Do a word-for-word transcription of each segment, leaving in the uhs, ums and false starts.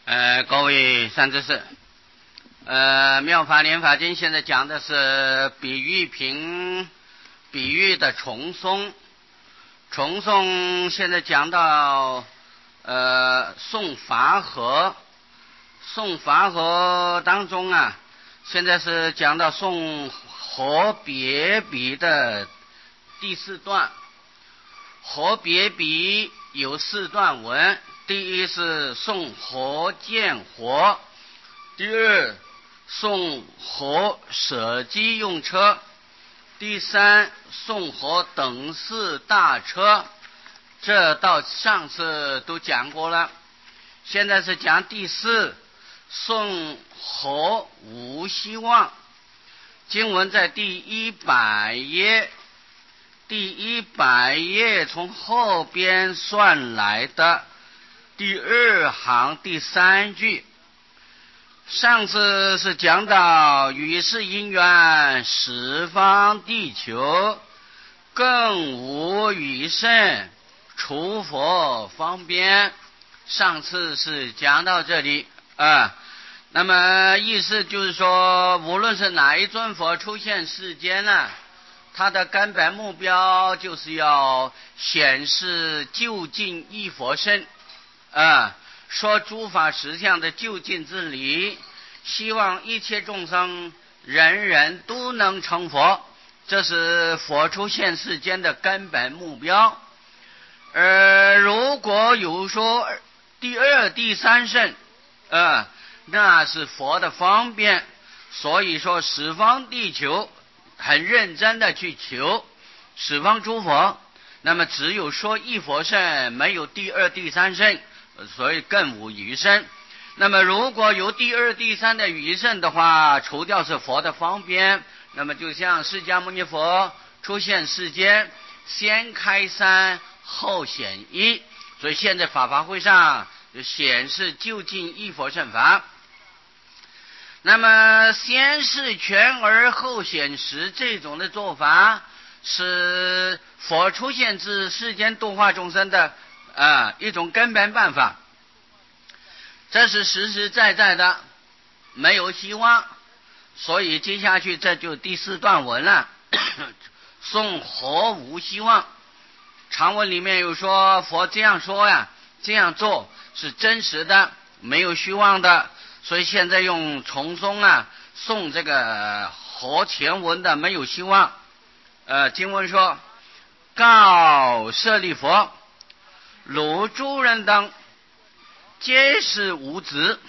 呃，各位善知识，呃，妙法莲法经现在讲的是比喻品，比喻的重诵。重诵现在讲到呃诵法和，诵法和当中啊，现在是讲到诵和别比的第四段。和别比有四段文，第一是诵和见和，第二诵和舍机用车，第三诵和等式大车，这到上次都讲过了。现在是讲第四，诵和无希望。经文在第一百页，第一百页从后边算来的第二行第三句。上次是讲到与世因缘十方地球，更无与甚，除佛方便。上次是讲到这里啊，那么意思就是说，无论是哪一尊佛出现世间呢，它的根本目标就是要显示究竟一佛身啊，说诸法实相的究竟之理，希望一切众生人人都能成佛，这是佛出现世间的根本目标。而如果有说第二第三圣啊，那是佛的方便，所以说十方地球很认真的去求十方诸佛，那么只有说一佛圣，没有第二第三圣，所以更无余圣。那么如果有第二第三的余圣的话，除掉是佛的方便，那么就像释迦牟尼佛出现世间，先开三后显一，所以现在法华会上就显示究竟一佛圣法。那么先是全而后显实，这种的做法是佛出现至世间度化众生的啊一种根本办法，这是实实在在的，没有希望。所以接下去这就第四段文了，诵和无希望。常文里面有说佛这样说呀，这样做是真实的，没有虚妄的，所以现在用重诵啊诵这个和前文的没有希望。呃，经文说：告舍利佛，汝诸人等皆是无子，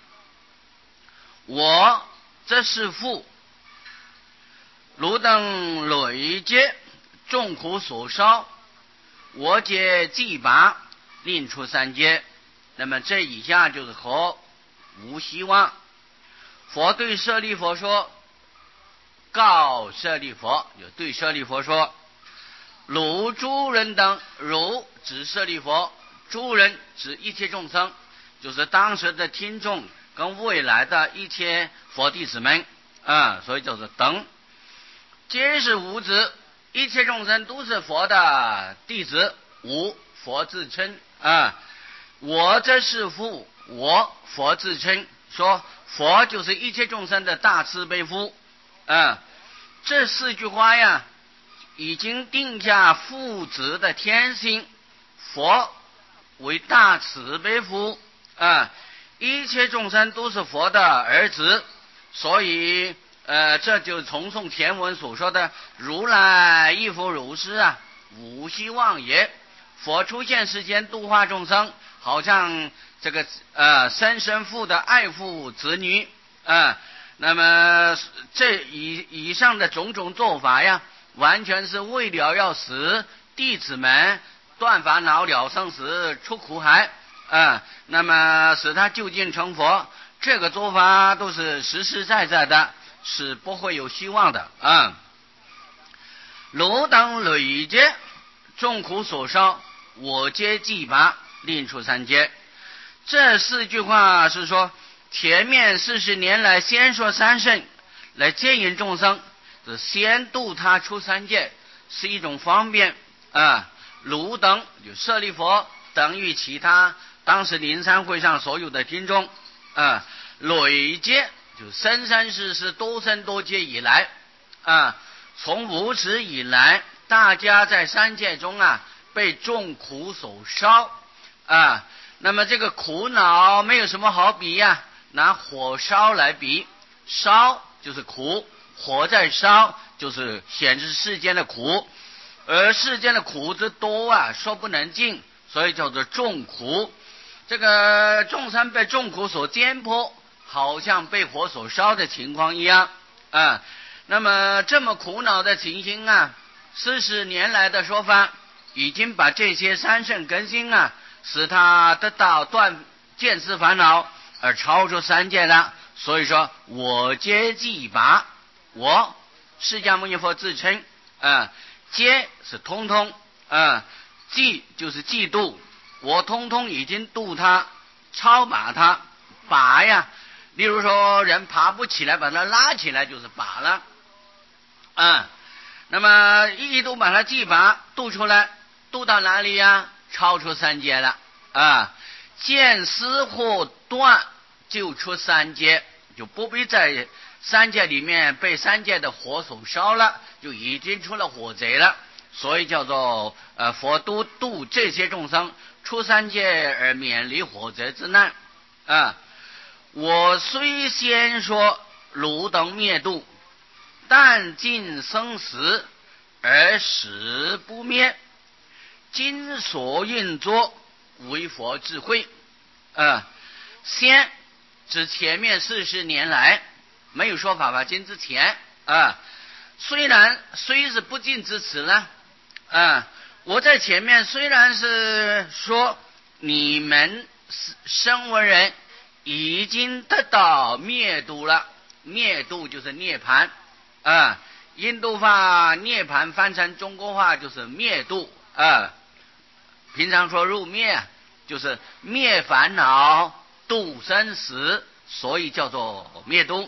我这是父，汝等累劫众苦所烧，我皆既拔，令出三界。那么这以下就是和无希望。佛对舍利佛说，告舍利佛，就对舍利佛说，汝诸人等，汝指舍利佛，诸人指一切众生，就是当时的听众跟未来的一切佛弟子们啊，所以就是等，皆是无子，一切众生都是佛的弟子，无佛自称啊，我这是父，我佛自称，说佛就是一切众生的大慈悲父啊。这四句话呀，已经定下父子的天性，佛为大慈悲父啊，一切众生都是佛的儿子，所以呃，这就重诵前文所说的如来亦复如是啊，无希望也。佛出现世间度化众生，好像这个呃生身父的爱父子女啊、呃，那么这以以上的种种做法呀，完全是为了要使弟子们断烦恼了生死出苦海啊、呃，那么使他究竟成佛，这个做法都是实实在在的，是不会有希望的啊。汝等累劫众苦所烧，我皆既拔，令出三界。这四句话是说，前面四十年来先说三圣来接引众生，是先度他出三界，是一种方便啊。汝等就舍利佛等于其他当时灵山会上所有的听众啊，累劫就生生世世多生多劫以来啊，从无始以来，大家在三界中啊被众苦所烧啊，那么这个苦恼没有什么好比呀、啊，拿火烧来比，烧就是苦，火在烧就是显示世间的苦，而世间的苦之多啊，说不能尽，所以叫做众苦。这个众生被众苦所颠簸，好像被火所烧的情况一样啊。那么这么苦恼的情形啊，四十年来的说法，已经把这些三圣根性啊，使他得到断见思烦恼，而超出三界了。所以说我皆既拔，我释迦牟尼佛自称啊，皆是通通啊，既就是嫉妒，我通通已经度他，超拔他，拔呀。例如说人爬不起来，把他拉起来就是拔了啊。那么一度把他既拔度出来，度到哪里呀？超出三界了啊。见思或断就出三界，就不必在三界里面被三界的火所烧了，就已经出了火贼了。所以叫做呃佛都度这些众生出三界而免离火贼之难啊。我虽先说汝等灭度，但尽生死而始不灭，今所运作为佛智慧啊。先指前面四十年来没有说法华经之前啊，虽然虽是不尽之词呢啊，我在前面虽然是说你们声闻人已经得到灭度了，灭度就是涅槃啊，印度话涅槃翻成中国话就是灭度啊，平常说入灭就是灭烦恼度生死，所以叫做灭度。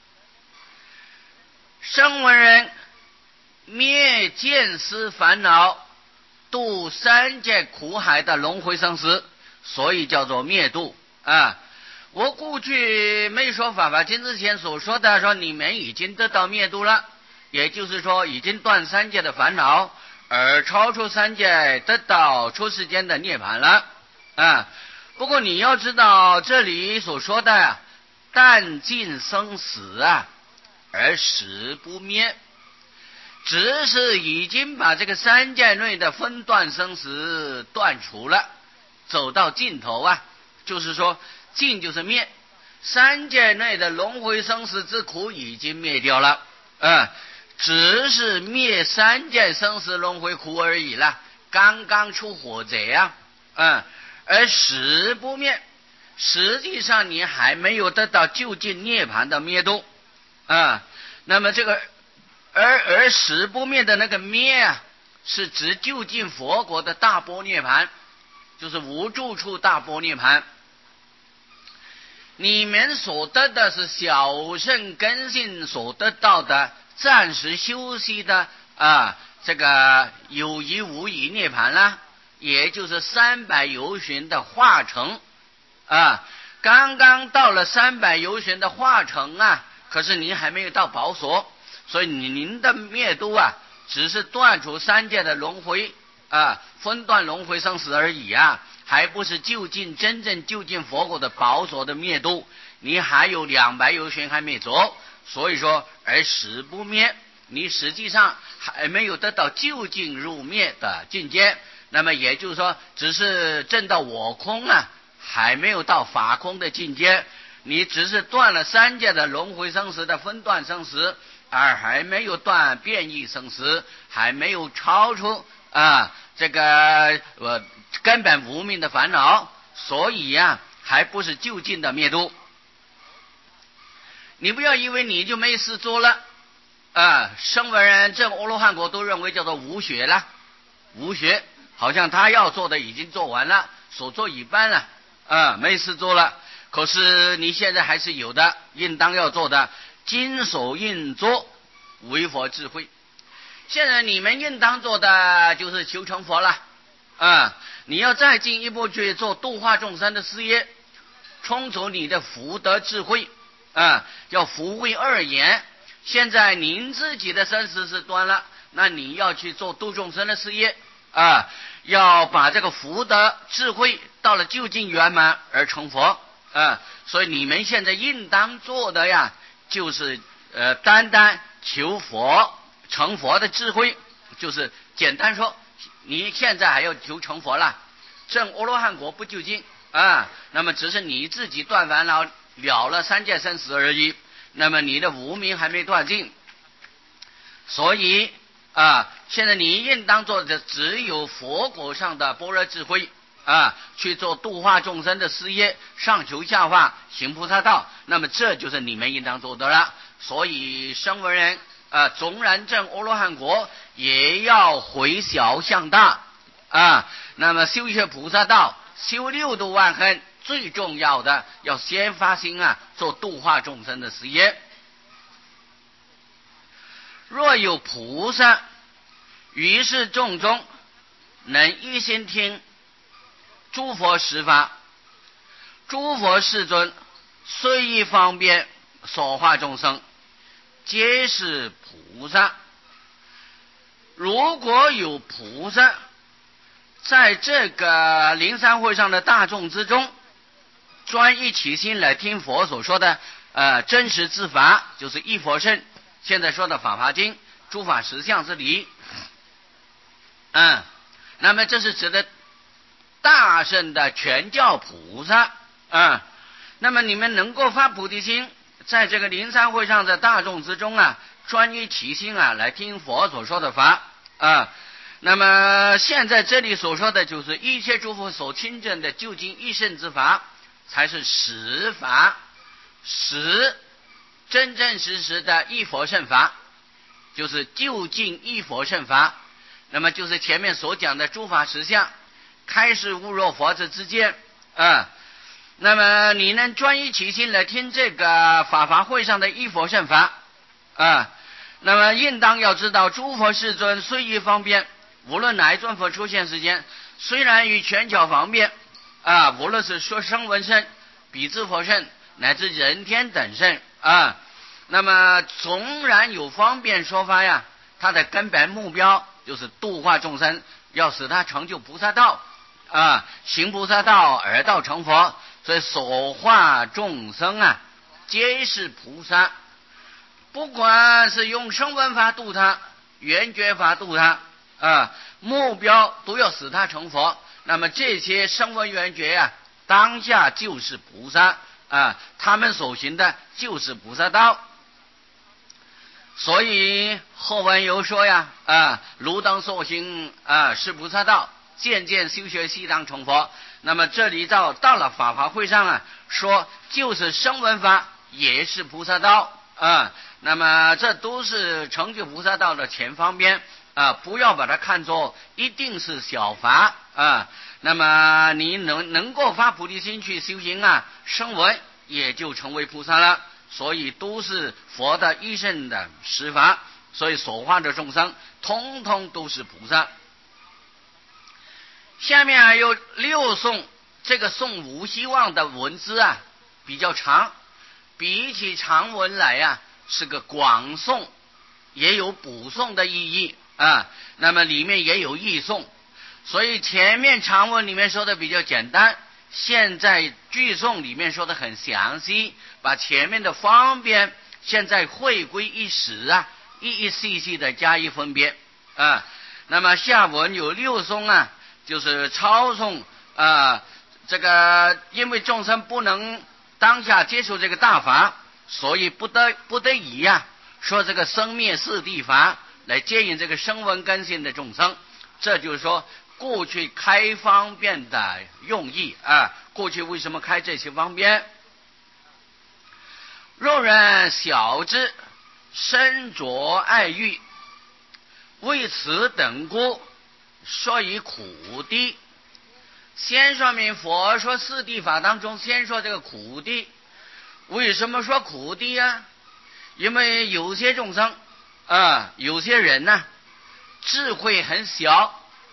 声闻人灭见思烦恼度三界苦海的轮回生死，所以叫做灭度啊。我过去没说法华经之前所说的说你们已经得到灭度了，也就是说已经断三界的烦恼，而超出三界得到出世间的涅槃了啊。不过你要知道这里所说的但尽生死啊而始不灭，只是已经把这个三界内的分段生死断除了，走到尽头啊，就是说尽就是灭，三界内的轮回生死之苦已经灭掉了啊，只是灭三界生死轮回苦而已了，刚刚出火贼啊啊，而始不灭，实际上你还没有得到究竟涅槃的灭度啊。那么这个而而始不灭的那个灭啊，是指究竟佛国的大般涅槃，就是无住处大般涅槃。你们所得的是小圣根性所得到的暂时休息的啊，这个有疑无疑涅槃啦，也就是三百由旬的化成啊。刚刚到了三百由旬的化成啊，可是您还没有到宝所，所以您的灭度啊，只是断除三界的轮回啊，分段轮回生死而已啊，还不是就近真正就近佛果的宝所的灭度，你还有两百由旬还没走，所以说而始不灭，你实际上还没有得到就近入灭的境界。那么也就是说，只是证到我空啊，还没有到法空的境界，你只是断了三界的轮回生死的分段生死，而还没有断变异生死，还没有超出啊这个呃根本无明的烦恼，所以呀、啊、还不是就近的灭度。你不要以为你就没事做了啊，声闻人证阿罗汉果都认为叫做无学了，无学好像他要做的已经做完了，所做一半了啊，没事做了。可是你现在还是有的，应当要做的，今所应做为佛智慧。现在你们应当做的就是求成佛了啊，你要再进一步去做度化众生的事业，充足你的福德智慧啊，要福慧二严。现在您自己的生死是断了，那你要去做度众生的事业啊，要把这个福德智慧到了究竟圆满而成佛啊。所以你们现在应当做的呀，就是呃单单求佛成佛的智慧，就是简单说，你现在还要求成佛了，证阿罗汉果不究竟啊，那么只是你自己断烦恼了了三界生死而已，那么你的无明还没断尽，所以啊，现在你应当做的只有佛果上的般若智慧啊，去做度化众生的事业，上求下化，行菩萨道，那么这就是你们应当做的了。所以声闻人啊，纵然证阿罗汉果，也要回小向大啊。那么修学菩萨道，修六度万行，最重要的要先发心啊，做度化众生的事业。若有菩萨于是众中能一心听诸佛十法，诸佛世尊随意方便所化众生，皆是菩萨。如果有菩萨在这个灵山会上的大众之中，专一起心来听佛所说的呃真实之法，就是一佛圣，现在说的法华经，诸法实相之理。嗯，那么这是指的大圣的全教菩萨。嗯，那么你们能够发菩提心，在这个灵山会上的大众之中啊，专一起心啊来听佛所说的法啊。那么现在这里所说的就是一切诸佛所亲证的究竟一圣之法，才是实法，实真真实实的一佛圣法，就是究竟一佛圣法。那么就是前面所讲的诸法实相，开示悟若佛之之见啊。那么你能专一起心来听这个法华会上的一佛圣法啊，那么应当要知道，诸佛世尊随意方便，无论哪一尊佛出现时间，虽然与全巧方便啊，无论是说声闻圣、比支佛圣乃至人天等圣啊，那么纵然有方便说法呀，它的根本目标就是度化众生，要使他成就菩萨道啊，行菩萨道而道成佛。所以所化众生啊，皆是菩萨，不管是用声闻法度他，缘觉法度他啊，目标都要使他成佛。那么这些声闻缘觉啊，当下就是菩萨啊，他们所行的就是菩萨道。所以后文有说呀啊，汝等所行啊是菩萨道，渐渐修学悉当成佛。那么这里到到了法华会上啊，说就是声闻法也是菩萨道啊。那么这都是成就菩萨道的前方面啊，不要把它看作一定是小法啊。那么你能能够发菩提心去修行啊，声闻也就成为菩萨了。所以都是佛的一圣的实法，所以所化的众生通通都是菩萨。下面还有六颂，这个颂无希望的文字啊比较长，比起长文来啊是个广颂，也有补颂的意义啊。那么里面也有译颂，所以前面长文里面说的比较简单，现在句颂里面说的很详细，把前面的方便现在汇归一时啊，一一细细的加以分别啊。那么下文有六颂啊，就是抄诵啊，这个因为众生不能当下接受这个大法，所以不得不得已呀、啊，说这个生灭四谛法来接引这个声闻根性的众生。这就是说过去开方便的用意啊，过去为什么开这些方便？若人小之，身着爱欲，为此等故，说以苦谛。先说明佛说四谛法当中，先说这个苦谛。为什么说苦谛啊？因为有些众生啊，有些人呢、啊，智慧很小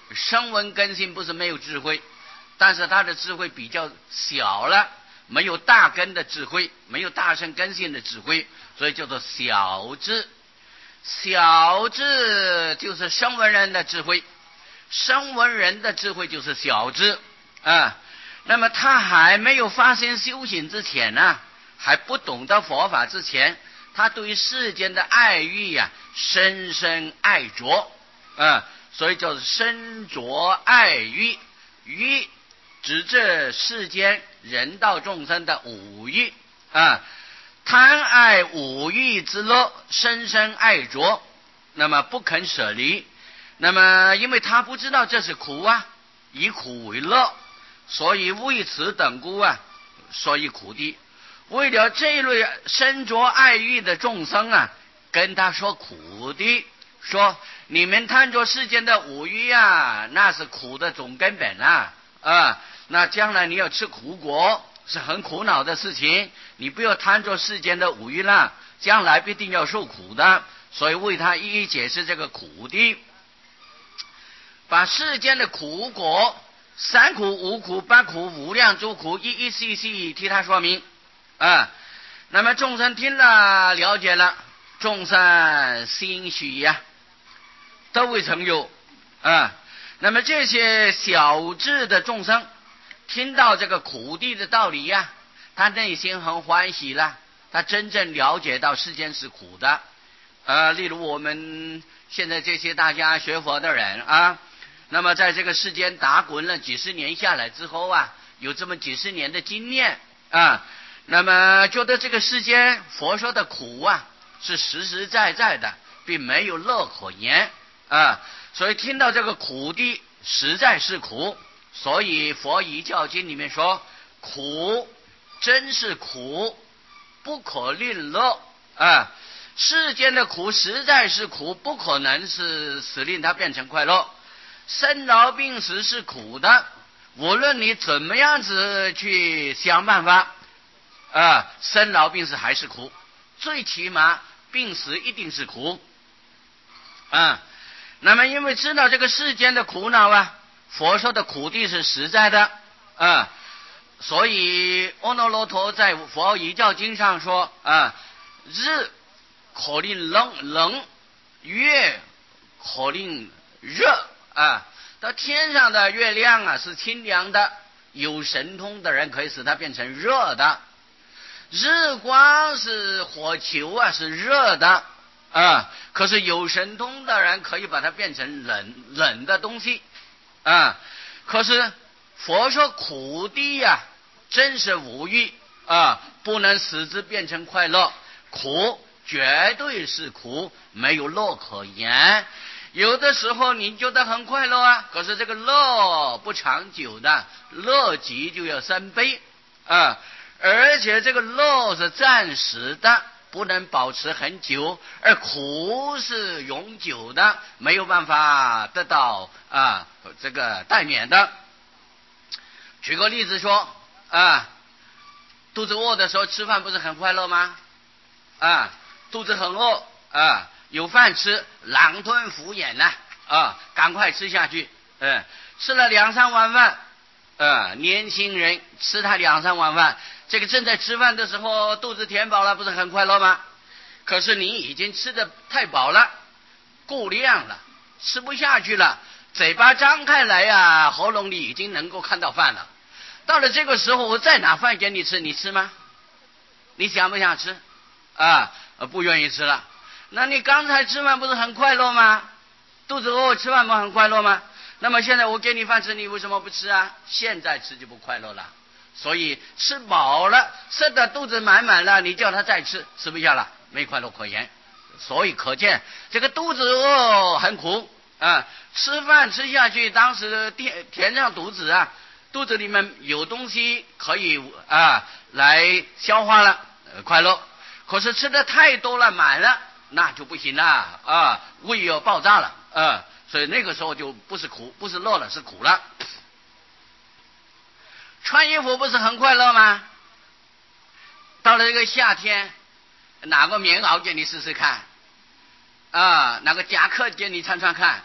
声闻根性不是没有智慧，但是他的智慧比较小了，没有大根的智慧，没有大乘根性的智慧，所以叫做小智。小智就是声闻人的智慧，声闻人的智慧就是小智啊。那么他还没有发生修行之前呢、啊，还不懂得佛法之前，他对世间的爱欲呀、啊，深深爱着啊，所以叫做深着爱欲。欲指这世间人道众生的五欲啊，贪爱五欲之乐，深深爱着，那么不肯舍离。那么因为他不知道这是苦啊，以苦为乐，所以为此等故啊，所以苦的。为了这一类深着爱欲的众生啊，跟他说苦的，说你们贪着世间的五欲啊，那是苦的总根本啊啊，那将来你要吃苦果，是很苦恼的事情，你不要贪着世间的五欲了，将来必定要受苦的。所以为他一一解释这个苦的，把世间的苦果，三苦、五苦、八苦、无量诸苦，一一细细替他说明啊。那么众生听了了解了，众生欣喜呀、啊，都未曾有啊。那么这些小智的众生听到这个苦地的道理呀、啊，他内心很欢喜了，他真正了解到世间是苦的。呃，例如我们现在这些大家学佛的人啊，那么在这个世间打滚了几十年下来之后啊，有这么几十年的经验啊，那么觉得这个世间佛说的苦啊是实实在在的，并没有乐可言啊，所以听到这个苦的实在是苦，所以佛遗教经里面说，苦真是苦，不可令乐啊。世间的苦实在是苦，不可能是使令它变成快乐。生老病死是苦的，无论你怎么样子去想办法啊，生老病死还是苦，最起码病死一定是苦啊。那么因为知道这个世间的苦恼啊，佛说的苦地是实在的啊，所以阿耨罗陀在佛遗教经上说啊，日可令冷冷，月可令热啊。到天上的月亮啊是清凉的，有神通的人可以使它变成热的。日光是火球啊，是热的啊，可是有神通的人可以把它变成冷冷的东西啊。可是佛说苦地呀、啊，真是无欲啊，不能使之变成快乐，苦绝对是苦，没有乐可言。有的时候你觉得很快乐啊，可是这个乐不长久的，乐极就要生悲啊，而且这个乐是暂时的，不能保持很久，而苦是永久的，没有办法得到啊这个代免的。举个例子说啊，肚子饿的时候吃饭不是很快乐吗？啊，肚子很饿啊，有饭吃，狼吞虎咽呐啊，赶快吃下去。嗯、啊，吃了两三碗饭，呃、啊，年轻人吃他两三碗饭，这个正在吃饭的时候肚子填饱了，不是很快乐吗？可是你已经吃的太饱了，够量了，吃不下去了，嘴巴张开来呀、啊，喉咙里已经能够看到饭了。到了这个时候，我再拿饭给你吃，你吃吗？你想不想吃？啊，不愿意吃了。那你刚才吃饭不是很快乐吗？肚子饿吃饭不很快乐吗？那么现在我给你饭吃，你为什么不吃啊？现在吃就不快乐了。所以吃饱了，吃的肚子满满了，你叫他再吃，吃不下了，没快乐可言。所以可见这个肚子饿很苦啊，吃饭吃下去，当时填填上肚子啊，肚子里面有东西可以啊来消化了，呃、快乐。可是吃的太多了，满了，那就不行了啊，胃要爆炸了啊，所以那个时候就不是苦，不是乐了，是苦了。穿衣服不是很快乐吗？到了这个夏天，拿个棉袄给你试试看啊，拿个夹克给你穿穿看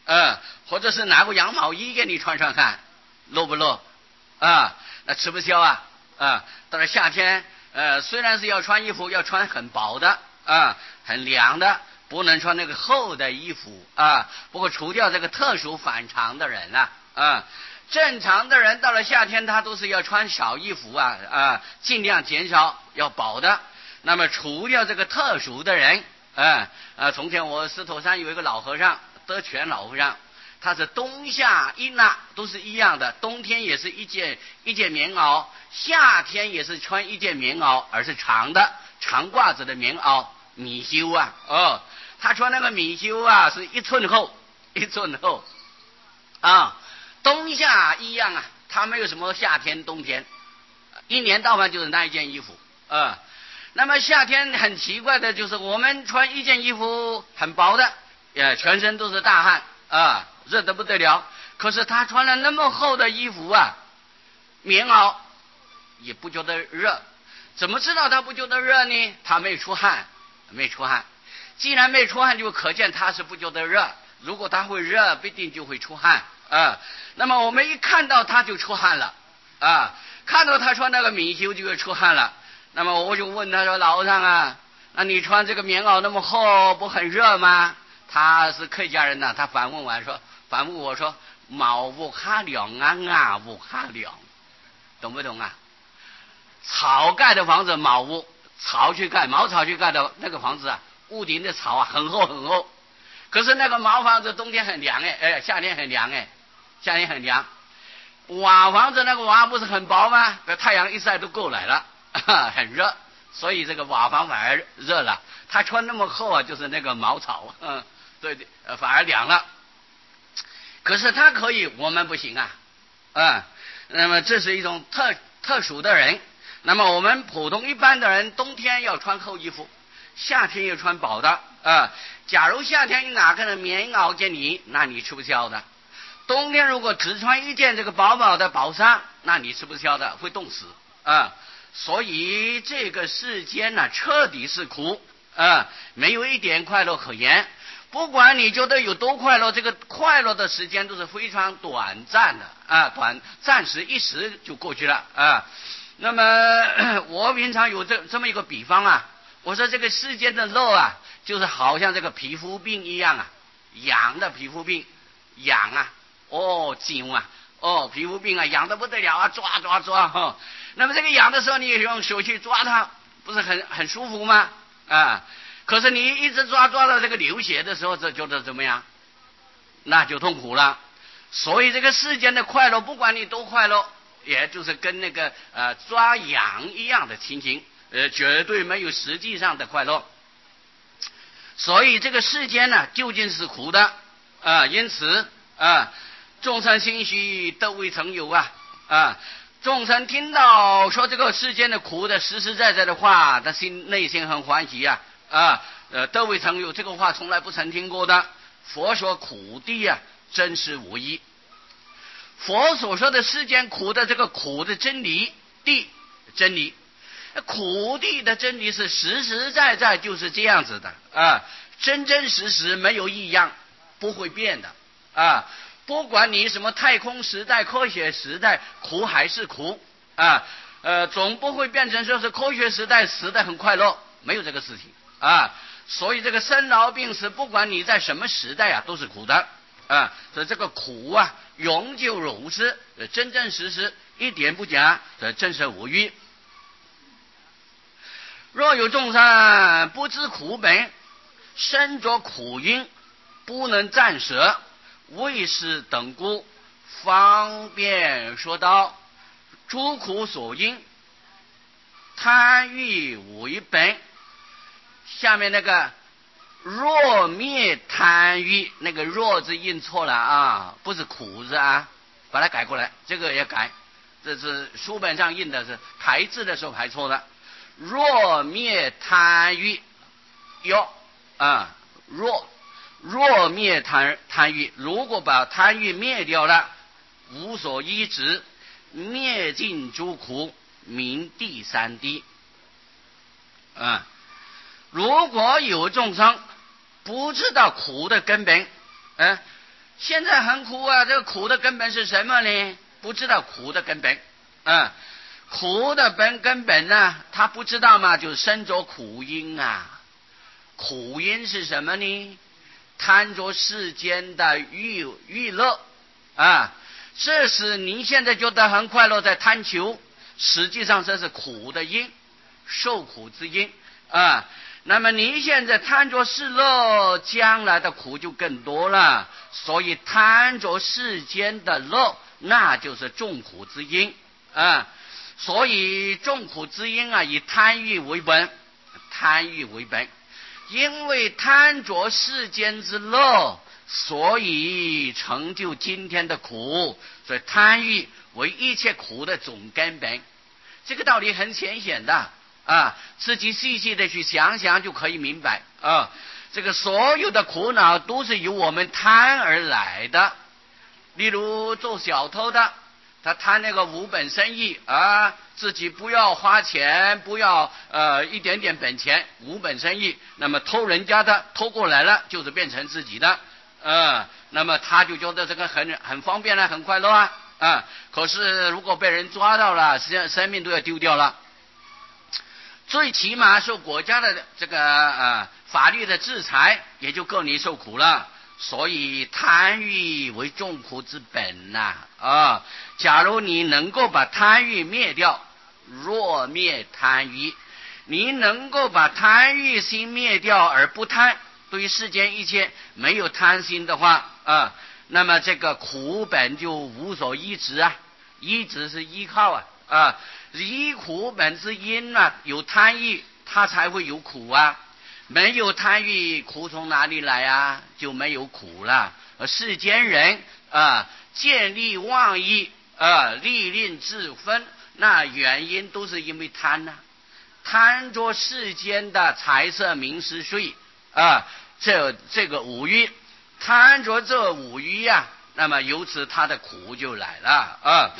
嗯，或者是拿个羊毛衣给你穿穿看，露不露？啊，那吃不消啊，啊，到了夏天，呃，虽然是要穿衣服，要穿很薄的，啊，很凉的，不能穿那个厚的衣服啊。不过除掉这个特殊反常的人啊，啊，正常的人到了夏天，他都是要穿小衣服啊，啊，尽量减少要薄的。那么除掉这个特殊的人，啊，啊，从前我石头山有一个老和尚，德全老和尚。他是冬夏一纳都是一样的，冬天也是一件一件棉袄，夏天也是穿一件棉袄，而是长的长褂子的棉袄，米袖啊，哦，他穿那个米袖啊是一寸厚，一寸厚啊，冬夏一样啊，他没有什么夏天冬天，一年到晚就是那一件衣服啊。那么夏天很奇怪的就是我们穿一件衣服很薄的，也全身都是大汗啊。热得不得了，可是他穿了那么厚的衣服啊，棉袄也不觉得热。怎么知道他不觉得热呢？他没出汗，没出汗。既然没出汗，就可见他是不觉得热。如果他会热，必定就会出汗啊。那么我们一看到他就出汗了啊，看到他穿那个米袖就会出汗了。那么我就问他说：“老和尚啊，那你穿这个棉袄那么厚，不很热吗？”他是客家人呐、啊，他反问完说。反问我说：“茅屋哈凉啊，瓦屋哈凉，懂不懂啊？草盖的房子，茅屋，草去盖，茅草去盖的那个房子啊，屋顶的草啊很厚很厚。可是那个茅房子冬天很凉哎，哎，夏天很凉哎，夏天很凉。瓦房子那个瓦不是很薄吗？太阳一晒都过来了，很热，所以这个瓦房反而热了。他穿那么厚啊，就是那个茅草，嗯，对对，反而凉了。”可是他可以，我们不行啊，啊，那么这是一种特特殊的人。那么我们普通一般的人，冬天要穿厚衣服，夏天要穿薄的啊。假如夏天你拿个棉袄给你，那你吃不消的；冬天如果只穿一件这个薄薄的薄纱，那你吃不消的，会冻死啊。所以这个世间呢、啊，彻底是苦啊，没有一点快乐可言。不管你觉得有多快乐，这个快乐的时间都是非常短暂的啊，短暂时一时就过去了啊。那么我平常有这这么一个比方啊，我说这个世间的乐啊，就是好像这个皮肤病一样啊，痒的皮肤病，痒啊，哦紧啊，哦皮肤病啊，痒得不得了啊，抓抓抓哈、哦。那么这个痒的时候，你用手去抓它，不是很很舒服吗？啊。可是你一直抓抓到这个流血的时候，这觉得怎么样？那就痛苦了。所以这个世间的快乐，不管你多快乐，也就是跟那个呃抓痒一样的情形，呃，绝对没有实际上的快乐。所以这个世间呢，究竟是苦的啊、呃。因此啊，众生心虚都未曾有啊啊。众生听到说这个世间的苦的实实在在的话，他心内心很欢喜啊。啊，呃，都未曾有这个话，从来不曾听过的。佛说苦地啊，真实无疑。佛所说的世间苦的这个苦的真理，地真理，苦地的真理是实实在在就是这样子的啊，真真实实没有异样，不会变的啊。不管你什么太空时代、科学时代，苦还是苦啊，呃，总不会变成说是科学时代死得很快乐，没有这个事情。啊，所以这个生老病死，不管你在什么时代啊，都是苦的啊。所以这个苦啊，永久如是，真真实实，一点不假，这真实无虞。若有众生不知苦本，身着苦因，不能暂舍，为是等故，方便说道：诸苦所因，贪欲为本。下面那个若灭贪欲，那个若字印错了啊，不是苦字啊，把它改过来，这个也改，这是书本上印的是排字的时候排错的。若灭贪欲，哟啊，若若灭贪贪欲，如果把贪欲灭掉了，无所依止，灭尽诸苦，名第三谛啊。如果有众生不知道苦的根本，嗯、呃， 现在很苦啊，这个苦的根本是什么呢？不知道苦的根本，嗯，苦的本根本呢，他不知道嘛，就生着苦因啊。苦因是什么呢？贪着世间的欲欲乐啊，这是你现在觉得很快乐在贪求，实际上这是苦的因，受苦之因啊。那么你现在贪着世乐，将来的苦就更多了，所以贪着世间的乐，那就是众苦之因啊。所以众苦之因啊，以贪欲为本，贪欲为本，因为贪着世间之乐，所以成就今天的苦，所以贪欲为一切苦的总根本。这个道理很浅显的啊，自己细细的去想想就可以明白啊。这个所有的苦恼都是由我们贪而来的。例如做小偷的，他贪那个无本生意啊，自己不要花钱，不要呃一点点本钱，无本生意，那么偷人家的，偷过来了就是变成自己的，呃，那么他就觉得这个很很方便了，很快乐啊啊。可是如果被人抓到了，实际上生命都要丢掉了。最起码受国家的这个呃法律的制裁，也就够你受苦了。所以贪欲为众苦之本呐 啊, 啊！假如你能够把贪欲灭掉，若灭贪欲，你能够把贪欲心灭掉而不贪，对于世间一切没有贪心的话啊，那么这个苦本就无所依止啊，依止是依靠啊啊，依苦本之因啊，有贪欲，它才会有苦啊。没有贪欲，苦从哪里来啊？就没有苦了。而世间人啊，见利忘义啊，利令自分，那原因都是因为贪呐、啊，贪着世间的财色名食睡啊，这这个五欲，贪着这五欲呀、啊，那么由此他的苦就来了啊。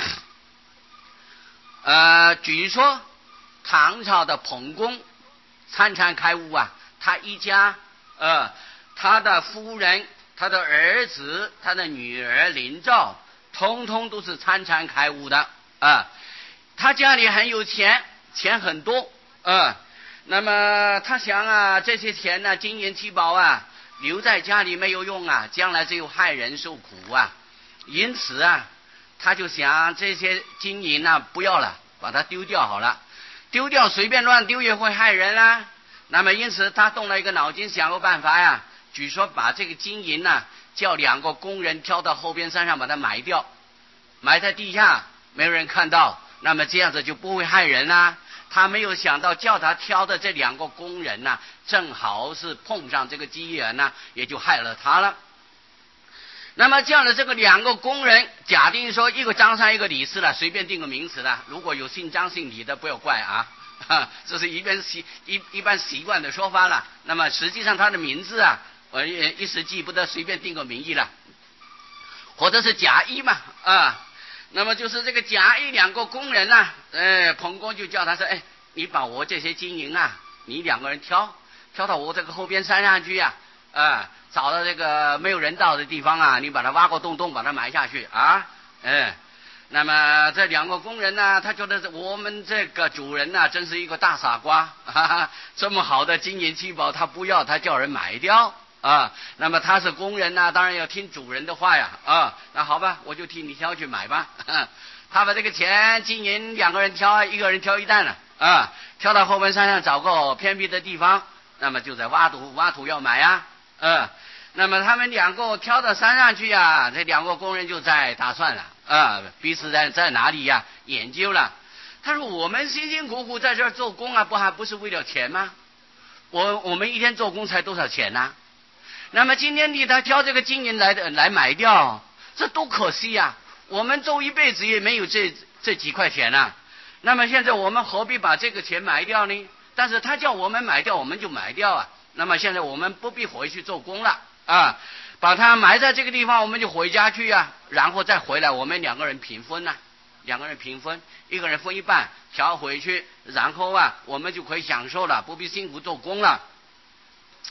呃，据说唐朝的彭公参禅开悟啊。他一家，呃，他的夫人、他的儿子、他的女儿林兆，通通都是参禅开悟的啊、呃。他家里很有钱，钱很多啊、呃。那么他想啊，这些钱呢，金银七宝啊，留在家里没有用啊，将来只有害人受苦啊。因此啊，他就想这些金银啊不要了，把它丢掉好了。丢掉随便乱丢也会害人啊。那么因此他动了一个脑筋，想个办法呀。据说把这个金银呢、啊，叫两个工人挑到后边山上把它埋掉，埋在地下，没有人看到，那么这样子就不会害人啦、啊。他没有想到叫他挑的这两个工人呢、啊，正好是碰上这个机缘呢、啊，也就害了他了。那么叫了这个两个工人，假定说一个张三一个李四了，随便定个名词了，如果有姓张姓李的不要怪啊。这是一般习一一般习惯的说法了。那么实际上他的名字啊，我一时记不得，随便定个名义了，或者是甲乙嘛啊。那么就是这个甲乙两个工人啊，呃，彭公就叫他说：“哎，你把我这些金银啊，你两个人挑挑到我这个后边山上去呀、啊，啊，找到这个没有人到的地方啊，你把它挖个洞洞，把它埋下去啊，嗯。”那么这两个工人呢，他觉得我们这个主人呢、啊，真是一个大傻瓜，哈哈，这么好的金银七宝他不要，他叫人买掉啊。那么他是工人呢、啊，当然要听主人的话呀啊。那好吧，我就替你挑去买吧。他把这个钱金银两个人挑，一个人挑一担了啊，挑到后门山上找个偏僻的地方，那么就在挖土挖土要买呀，嗯。那么他们两个挑到山上去呀，这两个工人就在打算了啊，彼此在在哪里呀研究了。他说：“我们辛辛苦苦在这儿做工啊，不还不是为了钱吗？我我们一天做工才多少钱呢、啊？那么今天你他挑这个金银来的来买掉，这多可惜呀、啊！我们做一辈子也没有这这几块钱啊。那么现在我们何必把这个钱埋掉呢？但是他叫我们买掉，我们就买掉啊。那么现在我们不必回去做工了。”啊，把它埋在这个地方，我们就回家去啊，然后再回来，我们两个人平分呐、啊，两个人平分，一个人分一半，调回去，然后啊，我们就可以享受了，不必辛苦做工了。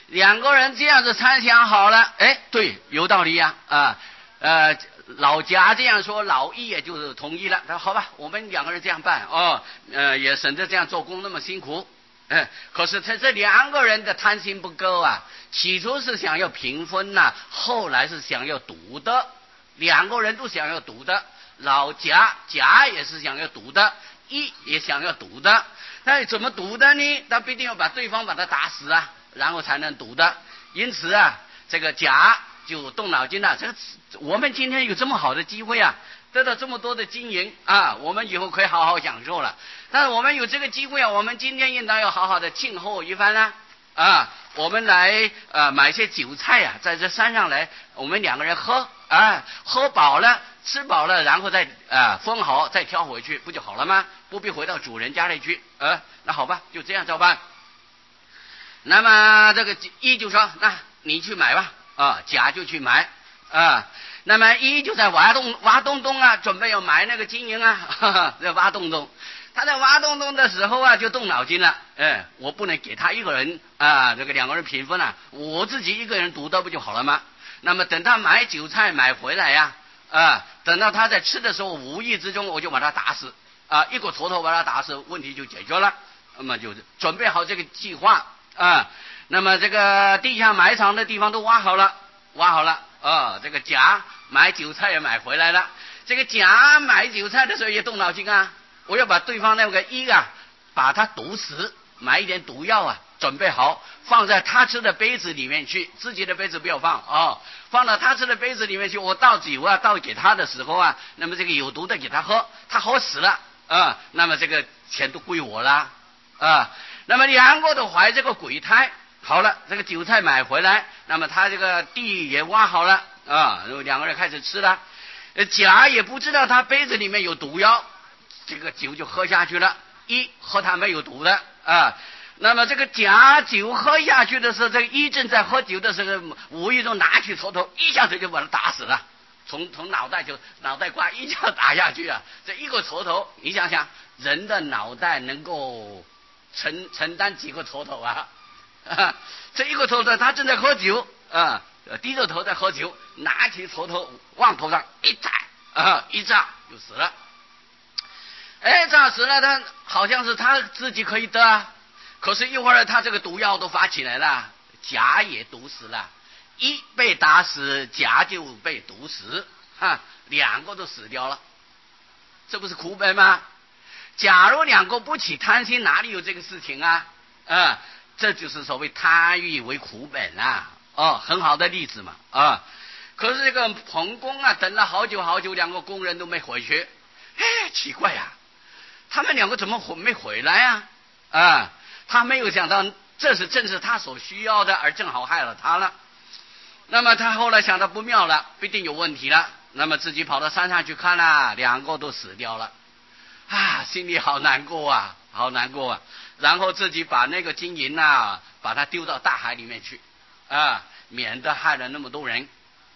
两个人这样子参详好了，哎，对，有道理呀、啊，啊，呃，老贾这样说，老易也就是同意了。他说好吧，我们两个人这样办哦，呃，也省得这样做工那么辛苦。嗯，可是他这两个人的贪心不够啊，起初是想要平分呐、啊，后来是想要独的，两个人都想要独的。老贾贾也是想要独的，一也想要独的，那怎么独的呢？他必定要把对方把他打死啊，然后才能独的。因此啊，这个贾就动脑筋了。这个我们今天有这么好的机会啊，得到这么多的金银啊，我们以后可以好好享受了。但是我们有这个机会啊，我们今天应当要好好的庆贺一番啦啊！我们来呃买些酒菜啊，在这山上来，我们两个人喝啊，喝饱了，吃饱了，然后再啊分好再挑回去，不就好了吗？不必回到主人家里去啊。那好吧，就这样照办。那么这个一就说，那你去买吧啊，甲就去买啊。那么一就在挖洞挖洞洞啊，准备要买那个金银啊，哈哈，在挖洞洞。他在挖洞洞的时候啊，就动脑筋了。哎，我不能给他一个人啊，这个两个人平分啊，我自己一个人独得不就好了吗？那么等他买韭菜买回来呀、啊，啊，等到他在吃的时候，无意之中我就把他打死啊，一个锄头把他打死，问题就解决了。那么就准备好这个计划啊。那么这个地下埋藏的地方都挖好了，挖好了啊。这个甲买韭菜也买回来了。这个甲买韭菜的时候也动脑筋啊，我要把对方那个一啊，把他毒死，买一点毒药啊，准备好放在他吃的杯子里面去，自己的杯子不要放啊、哦，放到他吃的杯子里面去。我倒酒啊，倒给他的时候啊，那么这个有毒的给他喝，他喝死了啊，那么这个钱都归我了啊。那么两个都怀这个鬼胎，好了，这个韭菜买回来，那么他这个地也挖好了啊，两个人开始吃了。甲也不知道他杯子里面有毒药，这个酒就喝下去了。一喝他没有毒的啊，那么这个甲酒喝下去的时候，这个一正在喝酒的时候，无意中拿起锄头，一下子就把他打死了，从从脑袋就脑袋瓜一下打下去啊！这一个锄头，你想想，人的脑袋能够承承担几个锄头啊？啊，这一个锄头，他正在喝酒啊。低着头在喝酒，拿起锄头往头上一砸啊，一砸就死了。哎，炸死了，他好像是他自己可以得啊，可是一会儿他这个毒药都发起来了，甲也毒死了，一被打死，甲就被毒死，哈，两个都死掉了，这不是苦本吗？假如两个不起贪心，哪里有这个事情啊？啊，这就是所谓贪欲为苦本啊。哦，很好的例子嘛啊！可是这个彭工啊，等了好久好久，两个工人都没回去。哎，奇怪呀、啊，他们两个怎么回没回来呀、啊？啊，他没有想到这是正是他所需要的，而正好害了他了。那么他后来想到不妙了，必定有问题了。那么自己跑到山上去看了，两个都死掉了，啊，心里好难过啊，好难过啊！然后自己把那个金银啊，把它丢到大海里面去。啊，免得害了那么多人。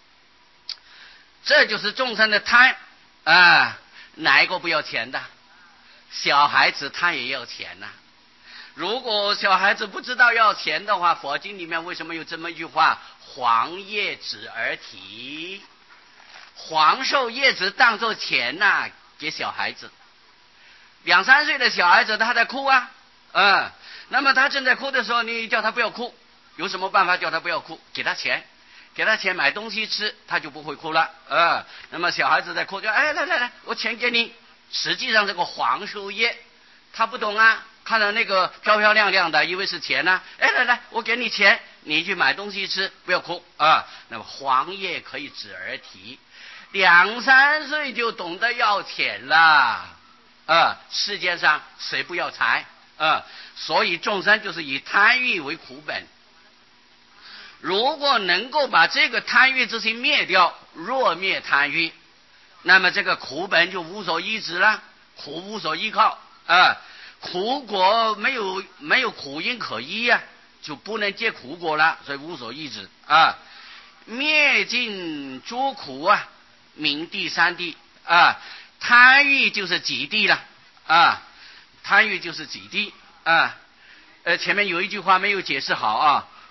这就是众生的贪啊，哪一个不要钱的？小孩子他也要钱呐、啊。如果小孩子不知道要钱的话，佛经里面为什么有这么一句话：黄叶子而提，黄寿叶子当作钱呐、啊，给小孩子。两三岁的小孩子他在哭啊，嗯，那么他正在哭的时候，你叫他不要哭。有什么办法叫他不要哭？给他钱，给他钱买东西吃，他就不会哭了。呃，那么小孩子在哭就哎来来来，我钱给你。实际上这个黄寿叶，他不懂啊，看到那个漂漂亮亮的，以为是钱呢、啊。哎来来，我给你钱，你去买东西吃，不要哭啊。那么黄叶可以止儿啼，两三岁就懂得要钱了。啊，世界上谁不要财啊？所以众生就是以贪欲为苦本。如果能够把这个贪欲之心灭掉，若灭贪欲，那么这个苦本就无所依止了，苦无所依靠啊，苦果没有没有苦因可依啊，就不能结苦果了，所以无所依止啊。灭尽诸苦啊，名第三谛啊，贪欲就是几谛了啊，贪欲就是几谛啊。呃，前面有一句话没有解释好啊。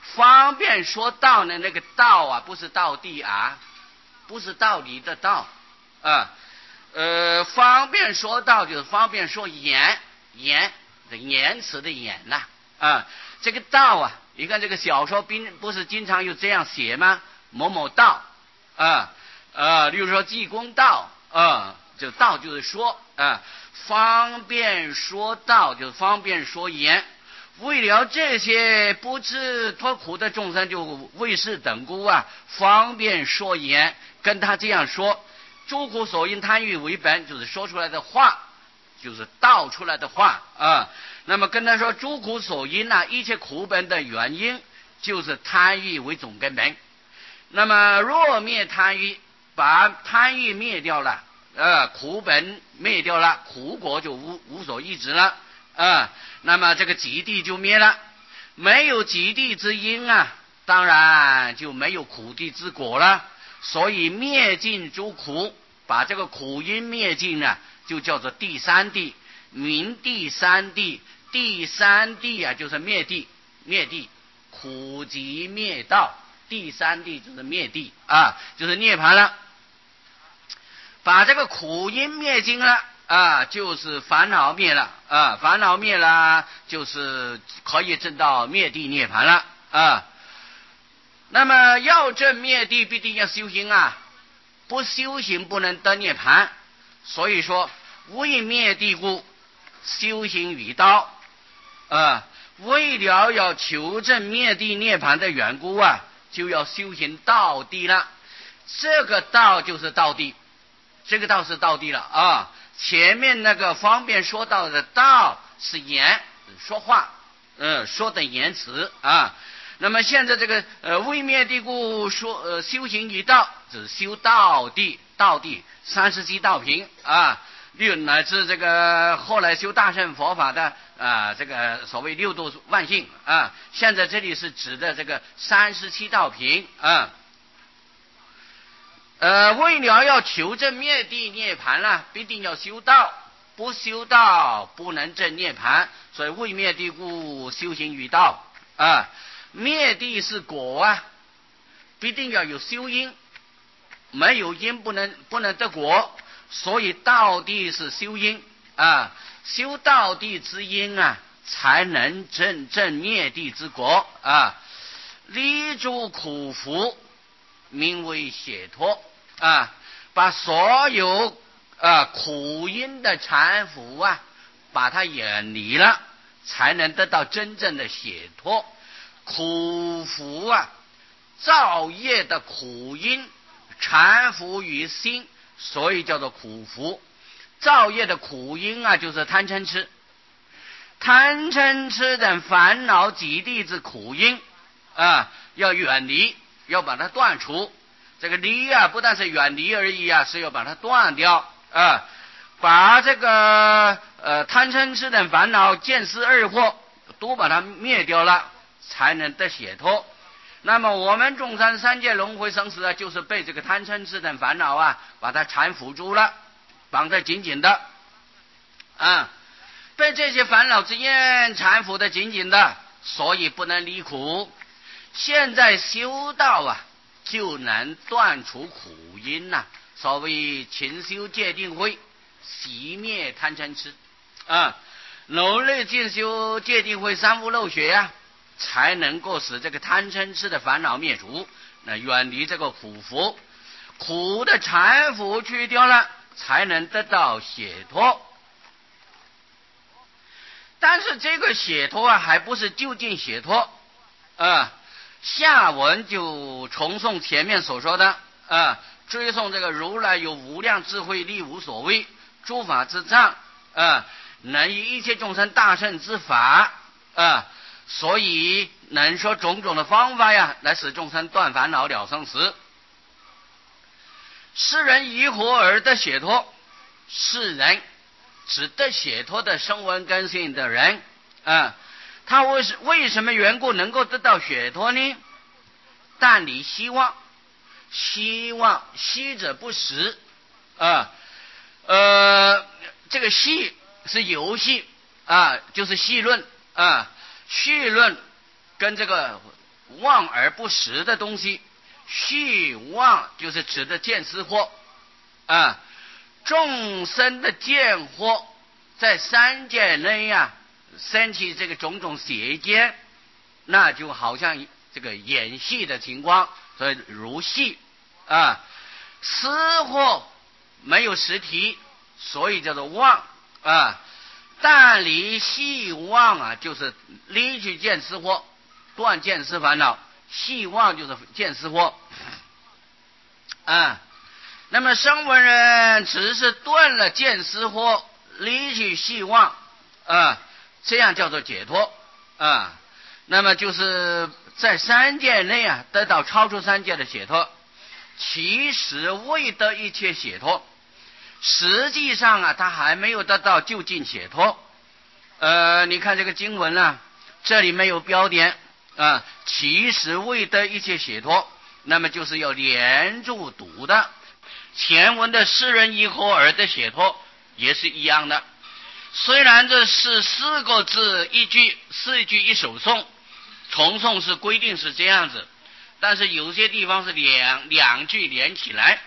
方便说道呢，那个道啊，不是道地啊，不是道理的道啊，呃，方便说道就是方便说言言的言辞的言呐 啊, 啊，这个道啊，你看这个小说并不是经常有这样写吗？某某道啊啊，例如说济公道啊，就道就是说啊，方便说道就是方便说言。为了这些不知脱苦的众生，就为是等故啊，方便说言，跟他这样说：诸苦所因贪欲为本，就是说出来的话，就是道出来的话啊。那么跟他说，诸苦所因啊，一切苦本的原因就是贪欲为总根本。那么若灭贪欲，把贪欲灭掉了，呃，苦本灭掉了，苦果就无无所依止了。啊，那么这个极地就灭了，没有极地之因啊，当然就没有苦地之果了。所以灭尽诸苦，把这个苦因灭尽呢，就叫做第三地，名第三地。第三地啊，就是灭地，灭地，苦集灭道。第三地就是灭地啊，就是涅槃了。把这个苦因灭尽了。啊，就是烦恼灭了啊，烦恼灭了，就是可以证到灭地涅槃了啊。那么要证灭地，必定要修行啊，不修行不能得涅槃。所以说，为灭地故，修行于道啊。为了要求证灭地涅槃的缘故啊，就要修行道地了。这个道就是道地，这个道是道地了啊。前面那个方便说道的道是言，说话，呃，说的言辞啊。那么现在这个呃为灭地故说呃修行于道，只修道地，道地三十七道品啊，六乃至这个后来修大乘佛法的啊，这个所谓六度万幸啊，现在这里是指的这个三十七道品啊。呃，为了要求证灭地涅槃了，必定要修道，不修道不能证涅槃，所以为灭地故修行于道啊。灭地是果啊，必定要有修因，没有因不能不能得果，所以道地是修因啊，修道地之因啊，才能证证灭地之果啊。离诸苦福，名为解脱。啊，把所有啊苦因的缠缚啊，把它远离了，才能得到真正的解脱。苦福啊，造业的苦因缠缚于心，所以叫做苦福。造业的苦因啊，就是贪嗔痴，贪嗔痴等烦恼极地之苦因啊，要远离，要把它断除。这个离啊，不但是远离而已啊，是要把它断掉啊，把这个呃贪嗔痴等烦恼、见思二惑都把它灭掉了，才能得解脱。那么我们众生三界轮回生死啊，就是被这个贪嗔痴等烦恼啊，把它缠缚住了，绑得紧紧的啊，被这些烦恼之焰缠缚得紧紧的，所以不能离苦。现在修道啊，就能断除苦因呐、啊。所谓勤修戒定慧，熄灭贪嗔痴啊，努力进修戒定慧三无漏学呀、啊，才能够使这个贪嗔痴的烦恼灭除，那远离这个苦福，苦的缠缚去掉了，才能得到解脱。但是这个解脱啊，还不是究竟解脱啊。下文就重诵前面所说的啊，追诵这个如来有无量智慧，力无所谓，诸法之藏啊，能以一切众生大圣之法啊，所以能说种种的方法呀，来使众生断烦恼了生死。世人以何而得解脱？世人只得解脱的声闻根性的人啊。他为什为什么缘故能够得到解脱呢？但你希望，希望希者不实啊，呃，这个戏是游戏啊，就是戏论啊，戏论跟这个望而不实的东西，虚妄就是指的见思惑啊。众生的见惑在三界内啊生起这个种种邪见，那就好像这个演戏的情况，所以如戏啊。思惑没有实体，所以叫做妄啊。但离细妄啊，就是离去见思惑，断见思烦恼。细妄就是见思惑啊。那么声闻人只是断了见思惑，离去细妄啊，这样叫做解脱啊。那么就是在三界内啊得到超出三界的解脱，其实未得一切解脱，实际上啊他还没有得到究竟解脱。呃，你看这个经文啊，这里没有标点啊，其实未得一切解脱，那么就是要连住读的。前文的世人疑惑而得解脱也是一样的，虽然这是四个字一句，四句一首诵，重诵是规定是这样子，但是有些地方是两两句连起来。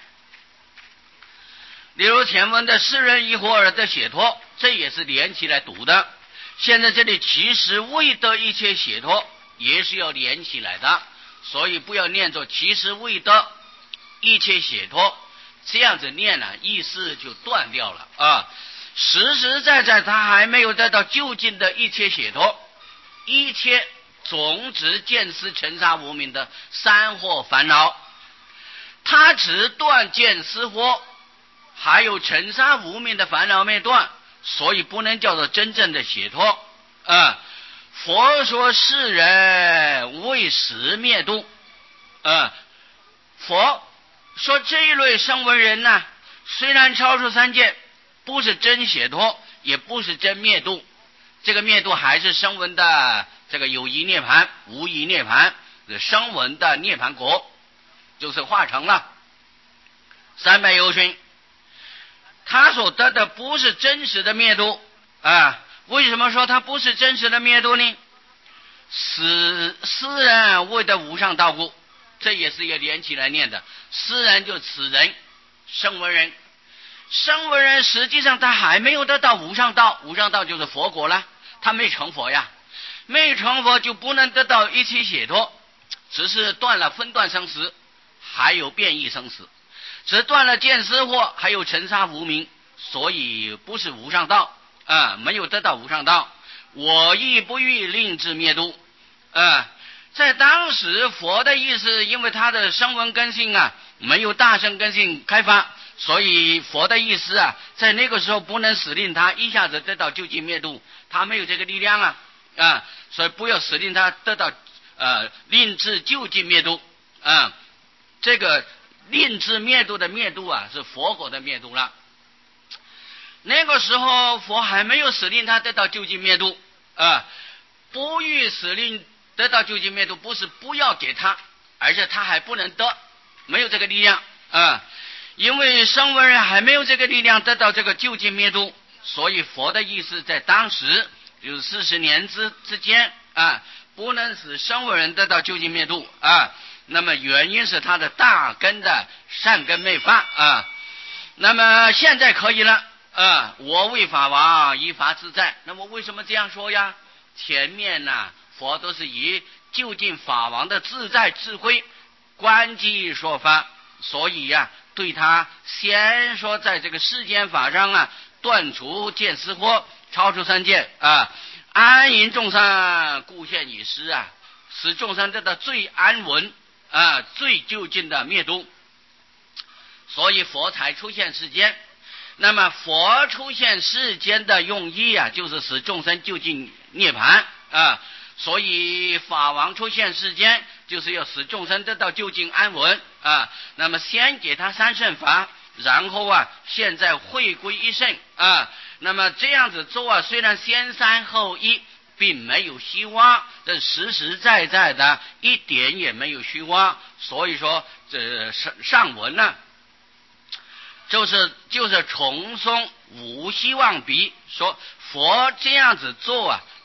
例如前文的世人疑惑而得解脱，这也是连起来读的。现在这里其实未得一切解脱也是要连起来的，所以不要念作其实未得一切解脱，这样子念呢、啊、意思就断掉了啊。实实在在他还没有得到究竟的一切解脱，一切总指见思尘沙无明的三惑烦恼，他只断见思惑，还有尘沙无明的烦恼没断，所以不能叫做真正的解脱啊。佛说世人为实灭度啊，佛说这一类声闻人呢、啊，虽然超出三界，不是真解脱，也不是真灭度，这个灭度还是声闻的这个有疑涅盘、无疑涅盘，声闻的涅盘国，就是化成了三百由旬。他所得的不是真实的灭度啊。为什么说他不是真实的灭度呢？死斯人为得无上道故，这也是要连起来念的。斯人就此人，声闻人。声闻人实际上他还没有得到无上道，无上道就是佛果了，他没成佛呀，没成佛就不能得到一切解脱，只是断了分段生死，还有变异生死，只断了见思惑，还有尘沙无明，所以不是无上道啊，没有得到无上道。我亦不欲令至灭度啊。在当时佛的意思，因为他的声闻根性啊没有大乘根性开发，所以佛的意思啊在那个时候不能使令他一下子得到究竟灭度，他没有这个力量啊啊，所以不要使令他得到呃令至究竟灭度啊。这个令至灭度的灭度啊是佛果的灭度了。那个时候佛还没有使令他得到究竟灭度啊，不欲使令得到究竟灭度，不是不要给他，而且他还不能得，没有这个力量啊。因为声闻人还没有这个力量得到这个究竟灭度，所以佛的意思在当时就是四十年之之间啊，不能使声闻人得到究竟灭度啊。那么原因是他的大根的善根没发啊。那么现在可以了啊，我为法王，依法自在。那么为什么这样说呀？前面呢、啊，佛都是以究竟法王的自在智慧观机说法，所以呀、啊，对他先说在这个世间法上啊，断除见思惑，超出三界啊，安隐众生，故现以施啊，使众生得到最安稳啊，最究竟的灭度。所以佛才出现世间。那么佛出现世间的用意啊，就是使众生究竟涅槃啊。所以法王出现世间，就是要使众生得到究竟安稳啊。那么先给他三圣法，然后啊，现在回归一圣啊。那么这样子做啊，虽然先三后一，并没有虚妄，这实实在在的一点也没有虚妄。所以说这上上文呢、啊。就是就是重诵无希望比说佛这样子做啊，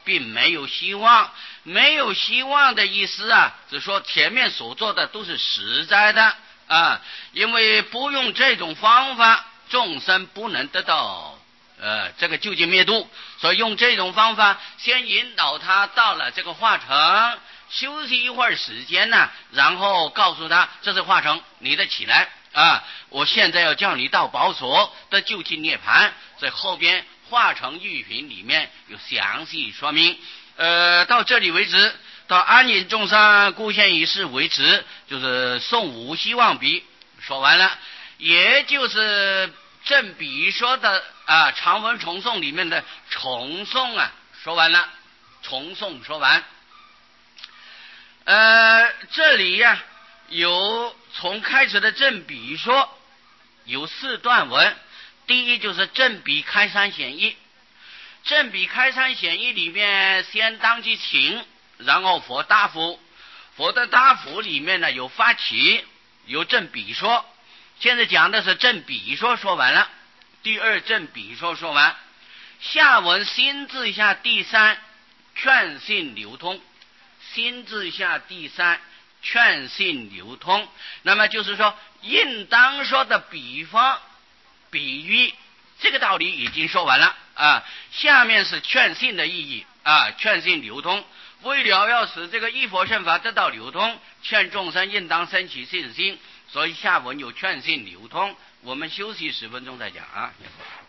并没有希望。没有希望的意思啊，是说前面所做的都是实在的啊，因为不用这种方法，众生不能得到呃这个究竟灭度，所以用这种方法先引导他到了这个化城，休息一会儿时间呢，然后告诉他这是化城，你得起来啊！我现在要叫你到宝所的究竟涅槃，在后边化城玉品里面有详细说明。呃，到这里为止，到安隐众生故现一事为止，就是宋无希望比说完了，也就是正比说的啊长文重颂里面的重颂啊说完了，重颂说完。呃，这里呀、啊、有从开始的正比说有四段文，第一就是正比开山显义。正比开山显义里面先当即请，然后佛答复，佛的答复里面呢有发起，有正比说。现在讲的是正比说说完了，第二正比说说完，下文心字下第三劝信流通，心字下第三劝信流通，那么就是说应当说的比方比喻这个道理已经说完了啊，下面是劝信的意义啊，劝信流通，为了要使这个一佛圣法得到流通，劝众生应当生起信心，所以下文有劝信流通。我们休息十分钟再讲啊。